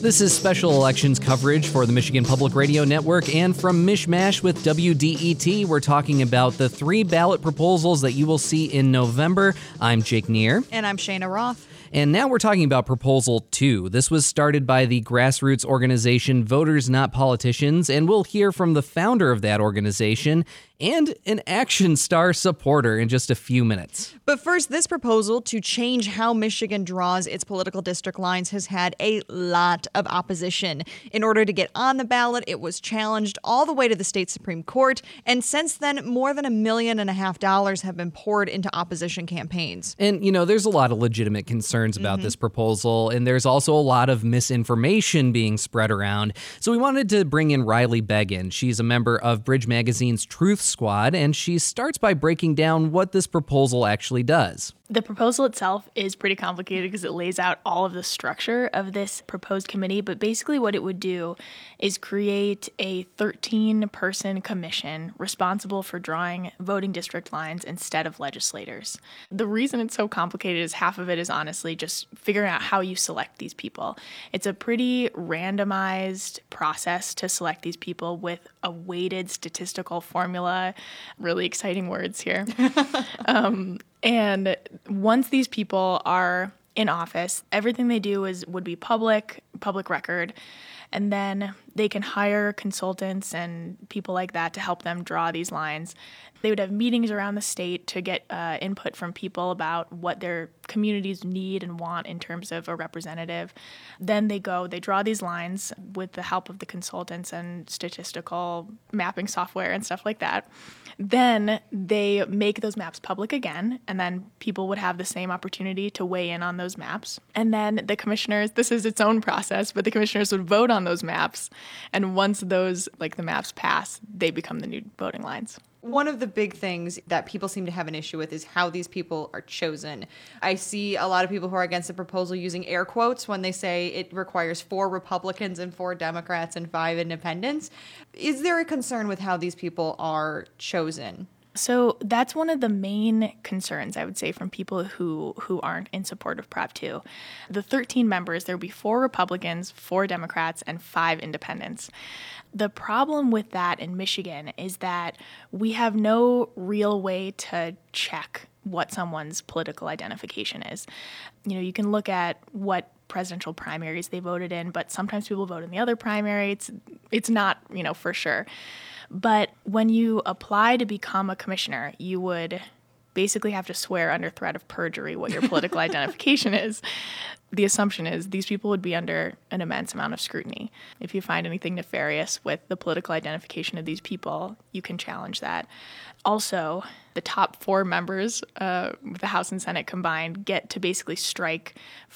This is special elections coverage for the Michigan Public Radio Network, and from Mishmash with WDET, we're talking about the 3 ballot proposals that you will see in November. I'm Jake Neer. And I'm Shayna Roth. And now we're talking about Proposal 2. This was started by the grassroots organization Voters Not Politicians, and we'll hear from the founder of that organization and an Action Star supporter in just a few minutes. But first, this proposal to change how Michigan draws its political district lines has had a lot of opposition. In order to get on the ballot, it was challenged all the way to the state Supreme Court, and since then, more than $1.5 million have been poured into opposition campaigns. And, you know, there's a lot of legitimate concerns about this proposal, and there's also a lot of misinformation being spread around. So we wanted to bring in Riley Beggin. She's a member of Bridge Magazine's Truth Squad, and she starts by breaking down what this proposal actually does. The proposal itself is pretty complicated because it lays out all of the structure of this proposed committee, but basically what it would do is create a 13-person commission responsible for drawing voting district lines instead of legislators. The reason it's so complicated is half of it is honestly just figuring out how you select these people. It's a pretty randomized process to select these people with a weighted statistical formula. Really exciting words here. And once these people are in office, everything they do would be public record, and then they can hire consultants and people like that to help them draw these lines. They would have meetings around the state to get input from people about what their communities need and want in terms of a representative. Then they draw these lines with the help of the consultants and statistical mapping software and stuff like that. Then they make those maps public again, and then people would have the same opportunity to weigh in on those maps. And then the commissioners, this is its own process, but the commissioners would vote on those maps. And once those, the maps pass, they become the new voting lines. One of the big things that people seem to have an issue with is how these people are chosen. I see a lot of people who are against the proposal using air quotes when they say it requires 4 Republicans and 4 Democrats and 5 independents. Is there a concern with how these people are chosen? So that's one of the main concerns, I would say, from people who aren't in support of Prop 2. The 13 members, there will be 4 Republicans, 4 Democrats, and 5 independents. The problem with that in Michigan is that we have no real way to check what someone's political identification is. You know, you can look at what presidential primaries they voted in, but sometimes people vote in the other primary. It's not, for sure. But when you apply to become a commissioner, you would basically have to swear under threat of perjury what your political identification is. The assumption is these people would be under an immense amount of scrutiny. If you find anything nefarious with the political identification of these people, you can challenge that. Also, the top 4 members, with the House and Senate combined, get to basically strike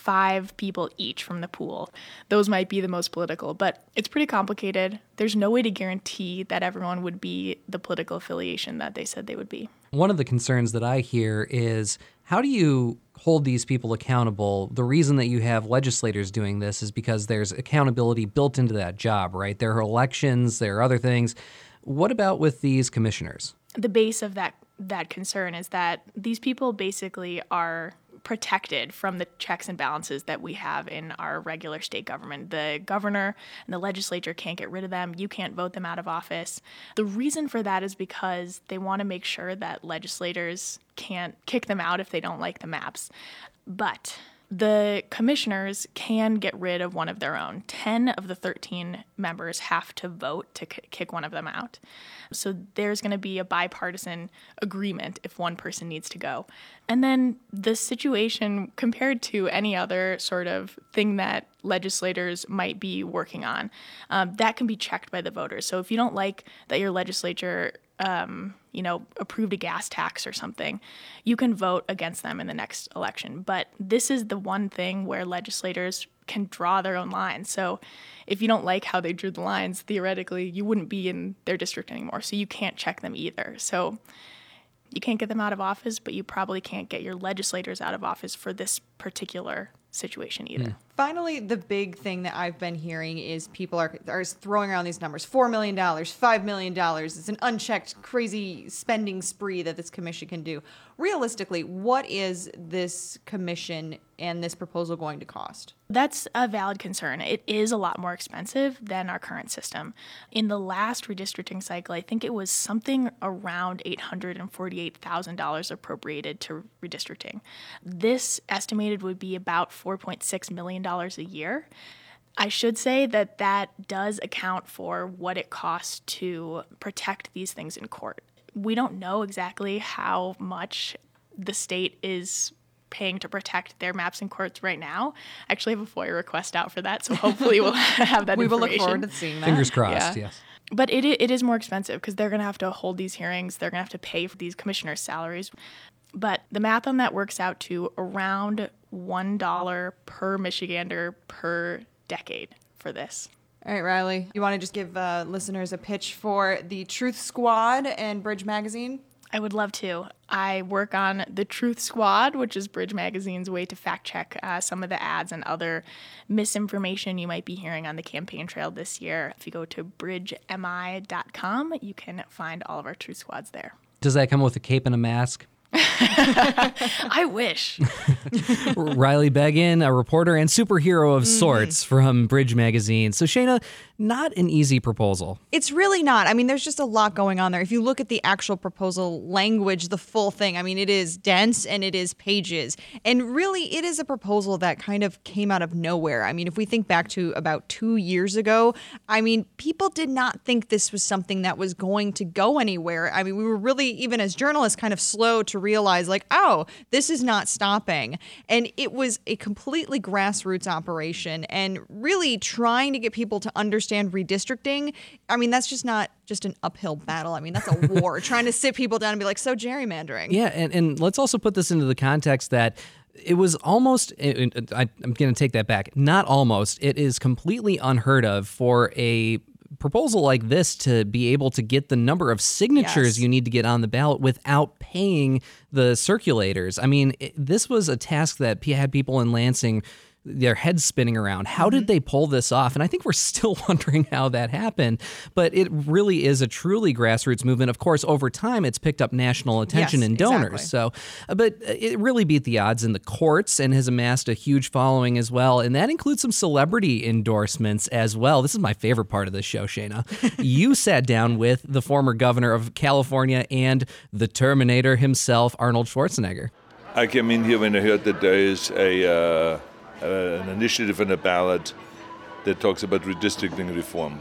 5 people each from the pool. Those might be the most political, but it's pretty complicated. There's no way to guarantee that everyone would be the political affiliation that they said they would be. One of the concerns that I hear is, how do you hold these people accountable? The reason that you have legislators doing this is because there's accountability built into that job, right? There are elections, there are other things. What about with these commissioners? The base of that concern is that these people basically are protected from the checks and balances that we have in our regular state government. The governor and the legislature can't get rid of them. You can't vote them out of office. The reason for that is because they want to make sure that legislators can't kick them out if they don't like the maps. But the commissioners can get rid of one of their own. 10 of the 13 members have to vote to kick one of them out. So there's going to be a bipartisan agreement if one person needs to go. And then the situation compared to any other sort of thing that legislators might be working on, that can be checked by the voters. So if you don't like that your legislature approved a gas tax or something, you can vote against them in the next election. But this is the one thing where legislators can draw their own lines. So if you don't like how they drew the lines, theoretically, you wouldn't be in their district anymore. So you can't check them either. So you can't get them out of office, but you probably can't get your legislators out of office for this particular situation either. Finally, the big thing that I've been hearing is people are throwing around these numbers. $4 million, $5 million. It's an unchecked, crazy spending spree that this commission can do. Realistically, what is this commission and this proposal going to cost? That's a valid concern. It is a lot more expensive than our current system. In the last redistricting cycle, I think it was something around $848,000 appropriated to redistricting. This estimated would be about $4.6 million a year. I should say that that does account for what it costs to protect these things in court. We don't know exactly how much the state is paying to protect their maps in courts right now. I actually have a FOIA request out for that, so hopefully we'll have that we will information. look forward to seeing that. Fingers crossed, yes. But it is more expensive because they're going to have to hold these hearings. They're going to have to pay for these commissioners' salaries. But the math on that works out to around $1 per Michigander per decade for this. All right, Riley, you want to just give listeners a pitch for the Truth Squad and Bridge Magazine? I would love to. I work on the Truth Squad, which is Bridge Magazine's way to fact check some of the ads and other misinformation you might be hearing on the campaign trail this year. If you go to bridgemi.com, you can find all of our Truth Squads there. Does that come with a cape and a mask? I wish. Riley Beggin, a reporter and superhero of sorts from Bridge Magazine. So, Shayna, not an easy proposal. It's really not. I mean, there's just a lot going on there. If you look at the actual proposal language, the full thing, I mean, it is dense and it is pages. And really, it is a proposal that kind of came out of nowhere. I mean, if we think back to about 2 years ago, I mean, people did not think this was something that was going to go anywhere. I mean, we were really, even as journalists, kind of slow to realize, like, oh, this is not stopping. And it was a completely grassroots operation and really trying to get people to understand redistricting. I mean, that's just not just an uphill battle. I mean, that's a war, trying to sit people down and be like, so gerrymandering. Yeah, and let's also put this into the context that it was almost, I'm going to take that back, not almost, it is completely unheard of for a proposal like this to be able to get the number of signatures you need to get on the ballot without paying the circulators. I mean, this was a task that had people in Lansing their heads spinning around. How did they pull this off? And I think we're still wondering how that happened. But it really is a truly grassroots movement. Of course, over time, it's picked up national attention and donors. Exactly. So, but it really beat the odds in the courts and has amassed a huge following as well. And that includes some celebrity endorsements as well. This is my favorite part of this show, Shayna. You sat down with the former governor of California and the Terminator himself, Arnold Schwarzenegger. I came in here when I heard that there is an initiative on the ballot that talks about redistricting reform.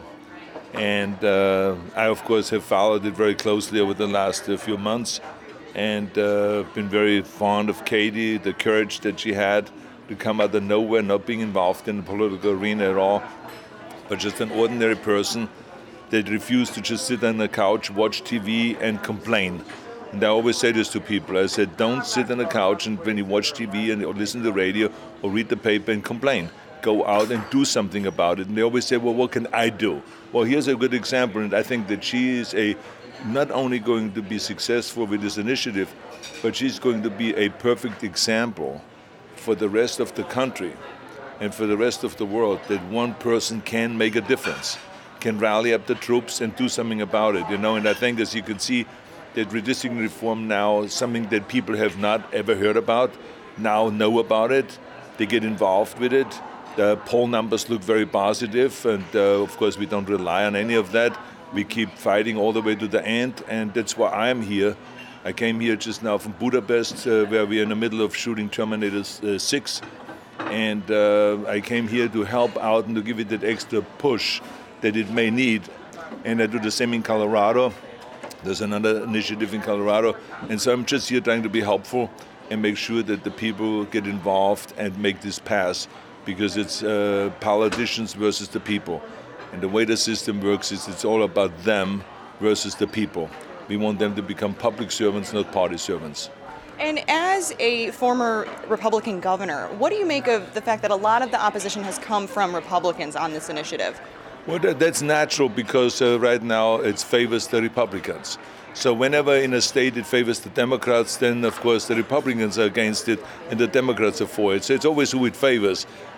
And I, of course, have followed it very closely over the last few months and been very fond of Katie, the courage that she had to come out of nowhere, not being involved in the political arena at all, but just an ordinary person that refused to just sit on the couch, watch TV, and complain. And I always say this to people. I said, don't sit on the couch and when you watch TV or listen to the radio or read the paper and complain. Go out and do something about it. And they always say, well, what can I do? Well, here's a good example. And I think that she is not only going to be successful with this initiative, but she's going to be a perfect example for the rest of the country and for the rest of the world that one person can make a difference, can rally up the troops and do something about it. And I think, as you can see, that redistricting reform now is something that people have not ever heard about, now know about it. They get involved with it. The poll numbers look very positive, and of course we don't rely on any of that. We keep fighting all the way to the end, and that's why I'm here. I came here just now from Budapest, where we're in the middle of shooting Terminator 6, and I came here to help out and to give it that extra push that it may need. And I do the same in Colorado. There's another initiative in Colorado. And so I'm just here trying to be helpful and make sure that the people get involved and make this pass, because it's politicians versus the people. And the way the system works is it's all about them versus the people. We want them to become public servants, not party servants. And as a former Republican governor, what do you make of the fact that a lot of the opposition has come from Republicans on this initiative? Well, that's natural because right now it favors the Republicans. So whenever in a state it favors the Democrats, then of course the Republicans are against it and the Democrats are for it. So it's always who it favors.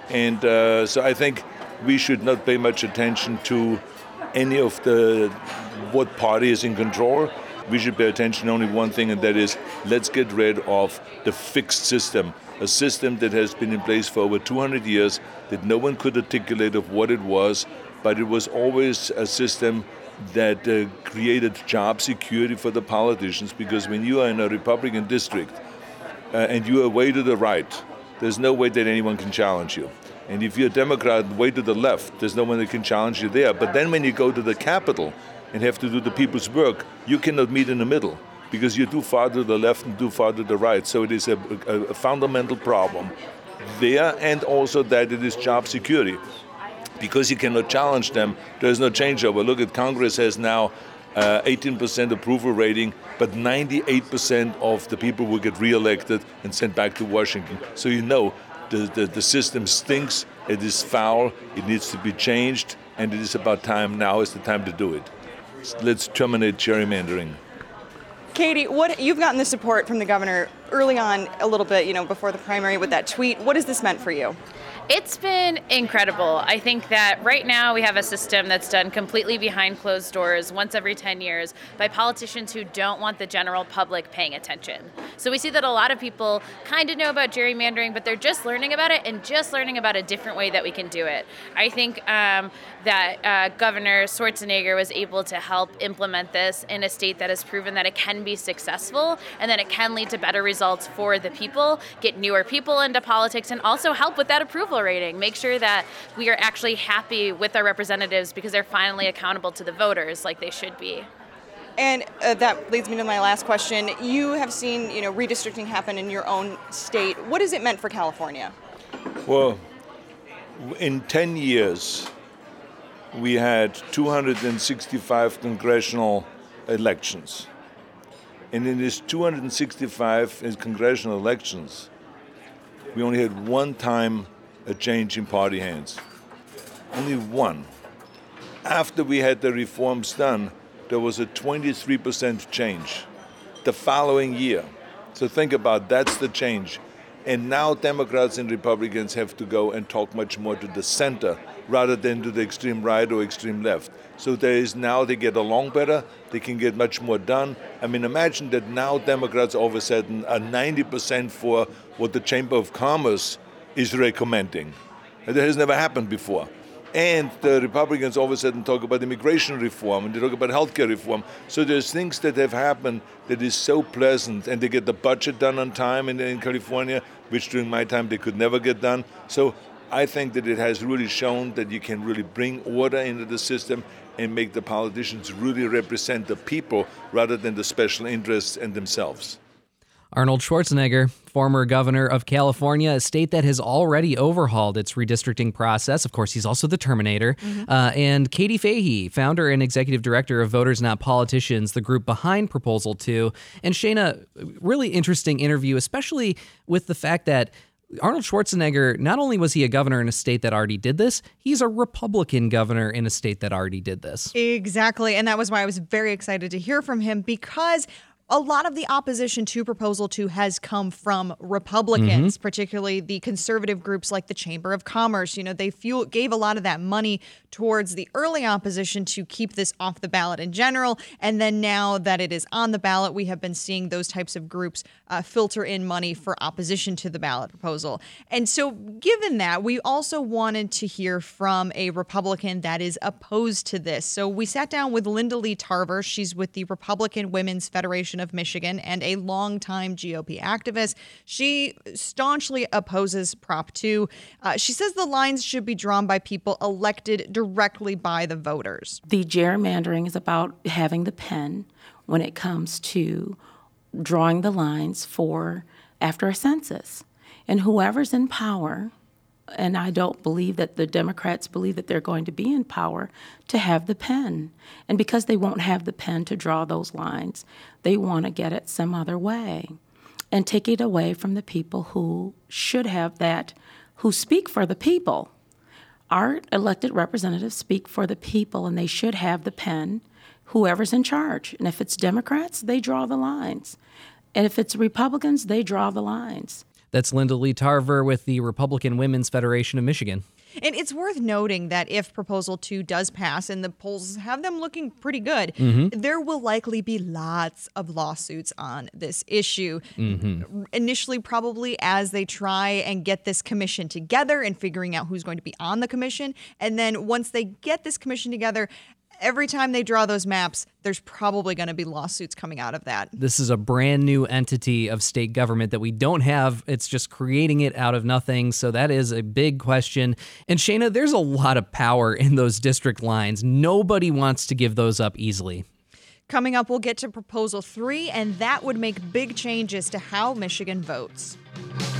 And so I think we should not pay much attention to any of what party is in control. We should pay attention to only one thing, and that is, let's get rid of the fixed system, a system that has been in place for over 200 years, that no one could articulate of what it was, but it was always a system that created job security for the politicians, because when you are in a Republican district and you are way to the right, there's no way that anyone can challenge you. And if you're a Democrat way to the left, there's no one that can challenge you there. But then when you go to the Capitol and have to do the people's work, you cannot meet in the middle because you're too far to the left and too far to the right. So it is a fundamental problem there, and also that it is job security. Because you cannot challenge them, there's no changeover. Look at Congress has now 18% approval rating, but 98% of the people will get reelected and sent back to Washington. So you know the system stinks, it is foul, it needs to be changed, and it is about time. Now is the time to do it. Let's terminate gerrymandering. Katie, you've gotten the support from the governor early on a little bit, before the primary with that tweet. What has this meant for you? It's been incredible. I think that right now we have a system that's done completely behind closed doors once every 10 years by politicians who don't want the general public paying attention. So we see that a lot of people kind of know about gerrymandering, but they're just learning about it and just learning about a different way that we can do it. I think that Governor Schwarzenegger was able to help implement this in a state that has proven that it can be successful and that it can lead to better results for the people, get newer people into politics, and also help with that approval rating. Make sure that we are actually happy with our representatives because they're finally accountable to the voters like they should be. And that leads me to my last question. You have seen, redistricting happen in your own state. What has it meant for California? Well, in 10 years, we had 265 congressional elections. And in these 265 congressional elections, we only had one time a change in party hands. Only one. After we had the reforms done, there was a 23% change the following year. So think about that's the change. And now Democrats and Republicans have to go and talk much more to the center rather than to the extreme right or extreme left. So they get along better, they can get much more done. I mean, imagine that now Democrats all of a sudden are 90% for what the Chamber of Commerce is recommending. That has never happened before. And the Republicans all of a sudden talk about immigration reform and they talk about healthcare reform. So there's things that have happened that is so pleasant, and they get the budget done on time in California, which during my time they could never get done. So I think that it has really shown that you can really bring order into the system and make the politicians really represent the people rather than the special interests and themselves. Arnold Schwarzenegger, former governor of California, a state that has already overhauled its redistricting process. Of course, he's also the Terminator. And Katie Fahey, founder and executive director of Voters Not Politicians, the group behind Proposal 2. And Shayna, really interesting interview, especially with the fact that Arnold Schwarzenegger, not only was he a governor in a state that already did this, he's a Republican governor in a state that already did this. Exactly. And that was why I was very excited to hear from him, because a lot of the opposition to Proposal 2 has come from Republicans, particularly the conservative groups like the Chamber of Commerce. They gave a lot of that money towards the early opposition to keep this off the ballot in general. And then now that it is on the ballot, we have been seeing those types of groups filter in money for opposition to the ballot proposal. And so given that, we also wanted to hear from a Republican that is opposed to this. So we sat down with Linda Lee Tarver. She's with the Republican Women's Federation of Michigan and a longtime GOP activist. She staunchly opposes Prop 2. She says the lines should be drawn by people elected directly by the voters. The gerrymandering is about having the pen when it comes to drawing the lines for after a census. And whoever's in power, and I don't believe that the Democrats believe that they're going to be in power, to have the pen. And because they won't have the pen to draw those lines, they want to get it some other way and take it away from the people who should have that, who speak for the people. Our elected representatives speak for the people, and they should have the pen, whoever's in charge. And if it's Democrats, they draw the lines. And if it's Republicans, they draw the lines. That's Linda Lee Tarver with the Republican Women's Federation of Michigan. And it's worth noting that if Proposal 2 does pass, and the polls have them looking pretty good, there will likely be lots of lawsuits on this issue. Initially, probably as they try and get this commission together and figuring out who's going to be on the commission. And then once they get this commission together, every time they draw those maps, there's probably going to be lawsuits coming out of that. This is a brand new entity of state government that we don't have. It's just creating it out of nothing. So that is a big question. And Shayna, there's a lot of power in those district lines. Nobody wants to give those up easily. Coming up, we'll get to Proposal 3, and that would make big changes to how Michigan votes.